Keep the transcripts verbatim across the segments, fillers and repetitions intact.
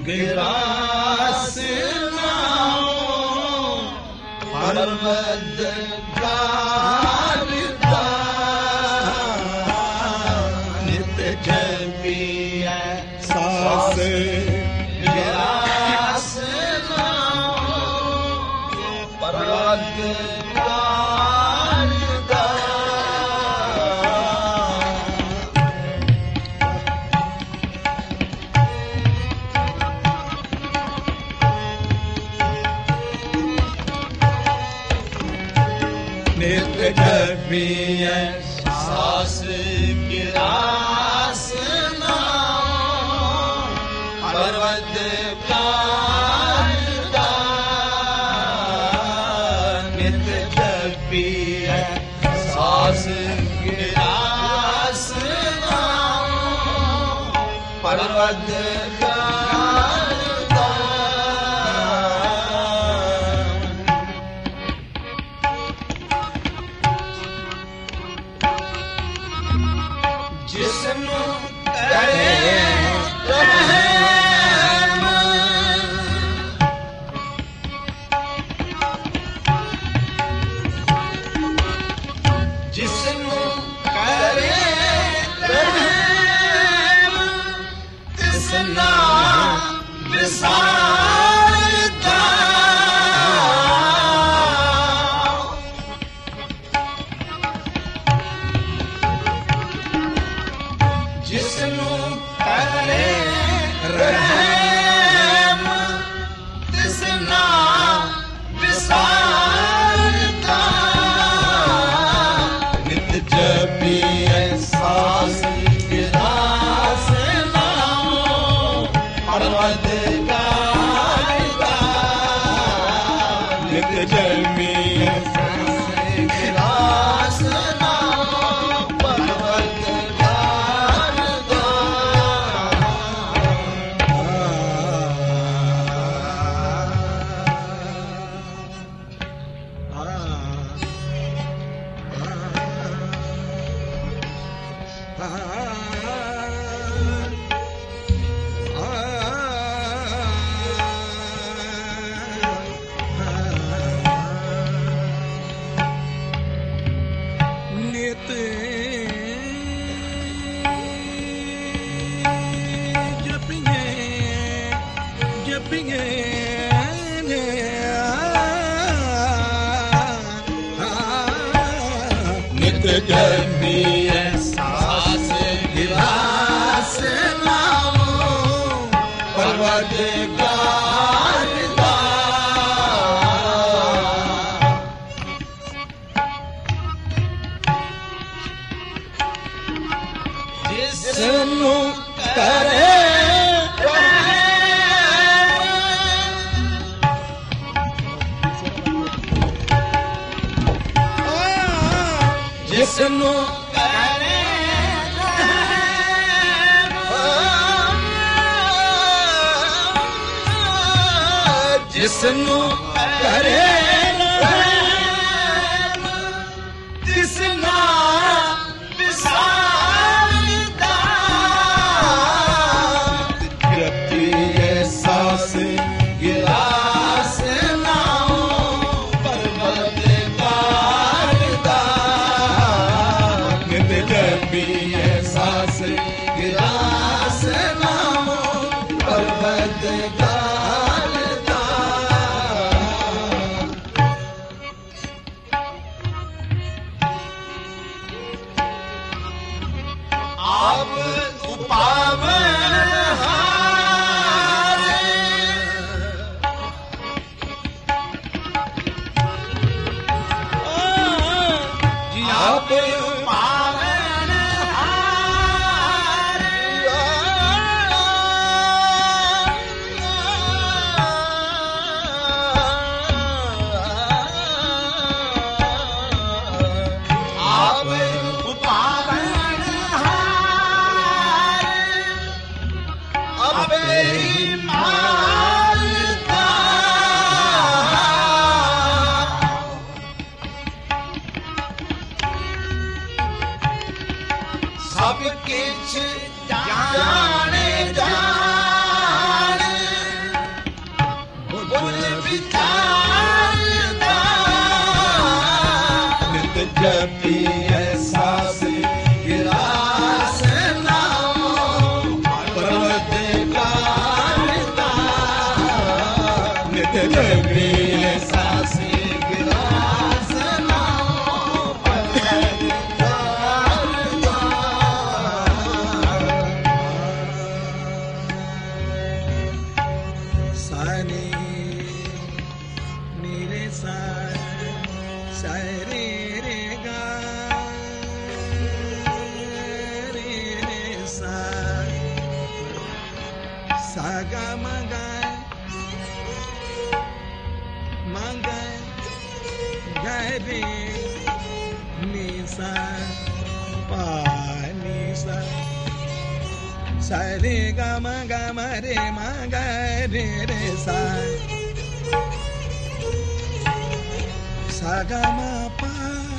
grass नाओ परवदगार दा नित जपीए सास गिरास नाओ परवदगार दा नित जपीए सास गिरास नाओ परवदगार दा नित जपीए सास गिरास नाओ परवदगार दा जिसनु करे रहम जिसनु करे रहम तिसना विसारता जिसनु करे रहम तिसना विसारता नित जपीए सास गिरास नाओ परवदगार दा नित जपीए सास गिरास नाओ परवदगार दा नित जपिए जपिए नित जपिए सास गिरास नाओ परवदगार दा जिसनु करे जिसनु करे जिसनु करे तिसना विसारता जपीए सास गिरास नाओ परवदगार दा नित जपीए सास गिरास नाओ परवदगार दा आप उपावन हारे जी आप उपावन हारे आप उपावन हारे अबे मारता ਵਿਚਾਰਦਾ ਨਿਤ ਜਪੀਐ ਸਾਸ ਗਿਰਾਸ ਨਾਮ ਪਰਵਤਕਾਰ ਦਾ ਨਿਤ ਜਪੀਐ ਸਾਸ ਗਿਰਾਸ ਨਾਮ ਪਰਵਤਕਾਰ ਦਾ ਸਾਨੀ ਮੇਰੇ ਸਾ ਸਾਰੇ ਰੇ ਗਾ ਰੇ ਰੇ ਸਾ ਸਾ ਗਾ ਮਾ ਗਾ ਮਾ ਗਾ ਗਾ ਰੇ ਨੀ ਸਾ ਪਾ ਨੀ ਸਾ sa re ga ma ga ma re ma ga re re sa sa ga ma pa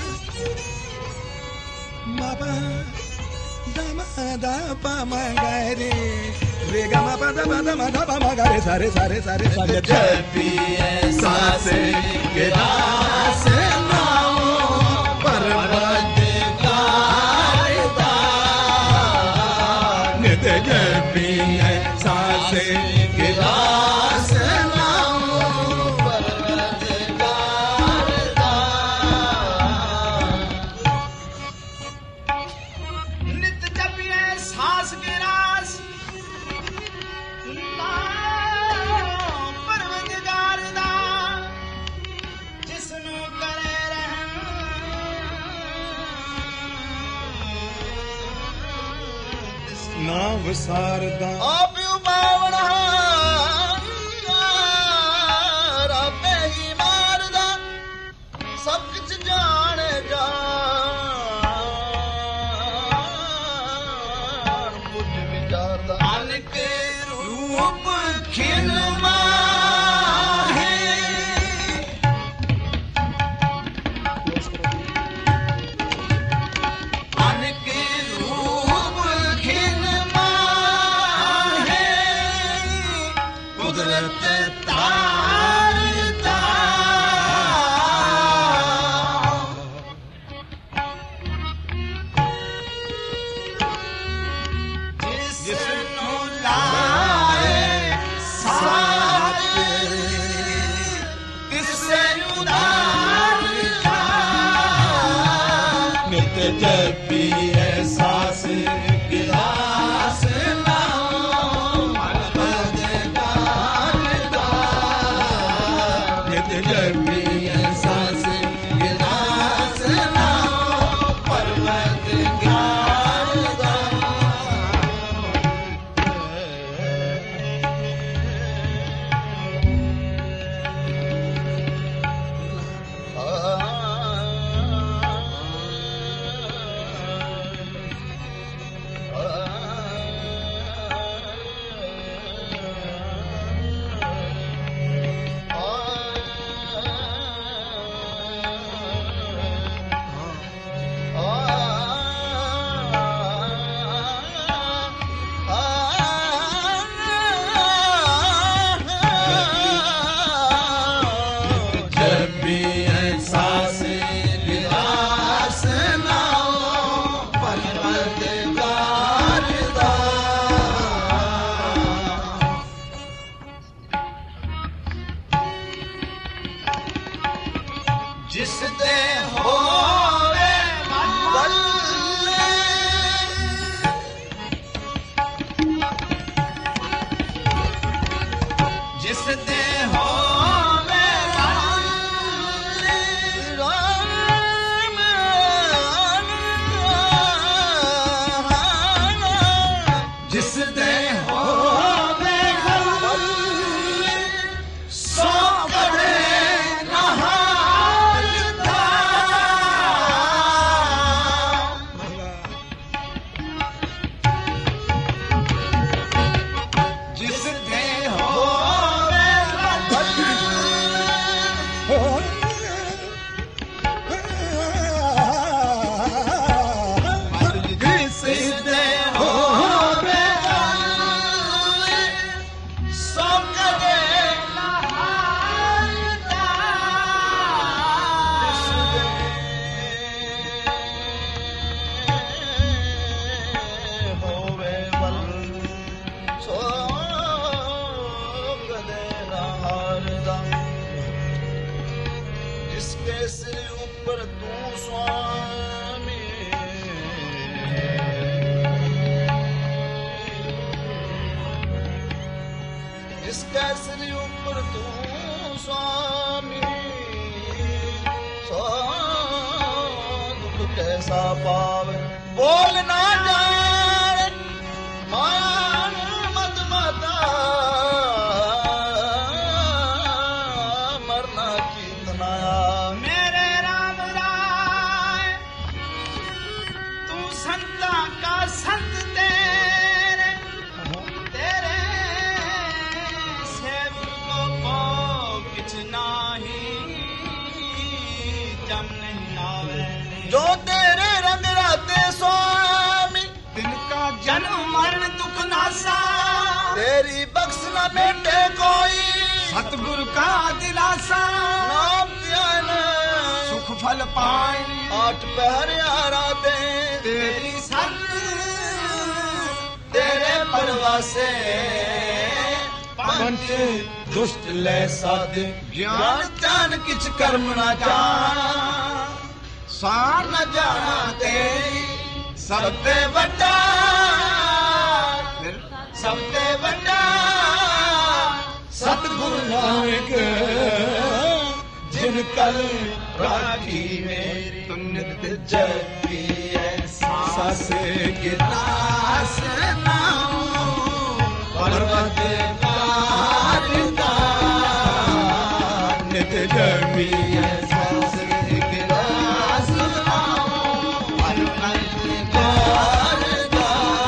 ma pa da ma da pa ma ga re re ga ma pa da ma da ma da pa ma ga re sa re sa re sa re sa re japiye sa se ke das naam parvadkar da ਨਿਤ ਜਪੀਐ ਸਾਸ ਗਿਰਾਸ ਨਾਮ ਪਰਵਤਕਾਰ ਦਾ ਨਿਤ ਜਪੀਐ ਸਾਸ ਗਿਰਾਸ ਨਾਮ ਪਰਵਤਕਾਰ ਦਾ ਜਿਸ ਨੂੰ ਕਰੇ ਰਹਿਮ ਨਾ ਵਿਸਾਰਦਾ ਆਪ ਉਪਾਵਣਾ ਰੱਬੇ ਹੀ ਮਾਰਦਾ ਸਭ ਕੁਝ ਜਾਣ ਜਾਣ ਕੁਝ ਵਿਚਾਰਦਾ ਅਨਕ ਰੂਪ ਖਿਨ ਮਾਹੇ ਅਨਕ ਰੂਪ ਖਿਨ ਕੁਦਰਤ ਤਾਰਦਾ ਜਿਸ ਨੂੰ ਲਾਏ ਸਾਥ ਤਿਸੇ ਉਦਾਰਦਾ ਨਿਤ ਜਪੀਐ ਸਾਸ ਗਿਲਾਸ ਨਾਮ ਪਰਵਤਕਾਰ ਦਾ ਨਿਤ ਜਪੀਐ ਸਾਸ ਗਿਲਾਸ ਨਾਮ ਪਰਵਤਕਾਰ ਦਾ ਜਿਸ ਤੇ ਹੋਵੇ ਬੱਲੇ ਜਿਸ ਤੇ ਹੋਵੇ ਬੱਲੇ ਰਾਮ ਜਿਸ ਤੇ ਹੋਵੇ ਬੱਲੇ ਸੋ ਕੜੇ ਨਹਾ केसरी ऊपर तू स्वामी जिस केसरी ऊपर तू स्वामी सो दुख कैसा पावे बोल ना जाए मान मत माता मरना कितना मेरे राम राय तू संता का संत तेरे तेरे सेवकों को कुछ नहीं जम नहीं आवे जो तेरे रंग राते स्वामी तिनका जन्म मरण दुख नासा तेरी बख्श न बेटे कोई सतगुरु का दिलासा नाम ध्यान सुख फल पाए आठ पहर यारा दे तेरी सत तेरे परवासे पंच दुष्ट ले साध ज्ञान ध्यान किछ कर्म न जान सार न जाना तेरी सबते बड़ा सबते बड़ा सतगुरु नानक जिन कल राखी मेरी तुम नित जपी सास गिलास नाम पर्वत काटता नित जपी सास गिलास नाम पर्वत काटता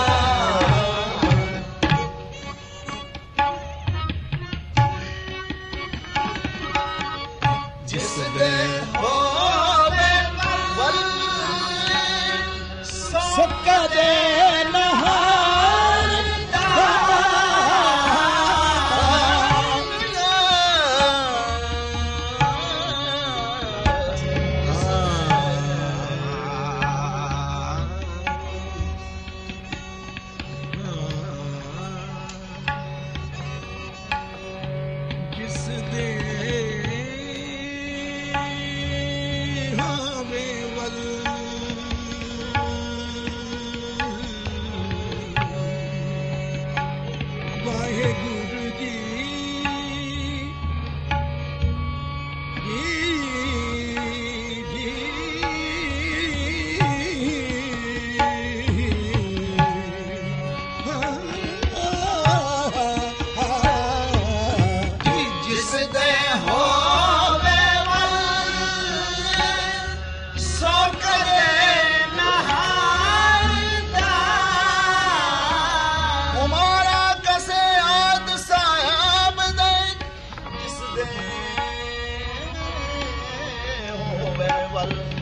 जिस दे होवे वल सुख दे नहार जिस दे होवे वल वाहेगुरु जी जी जी जिस दे होवे वल सो करे नहारदा उमारा कसे आद साहब दे जिस दे होवे वल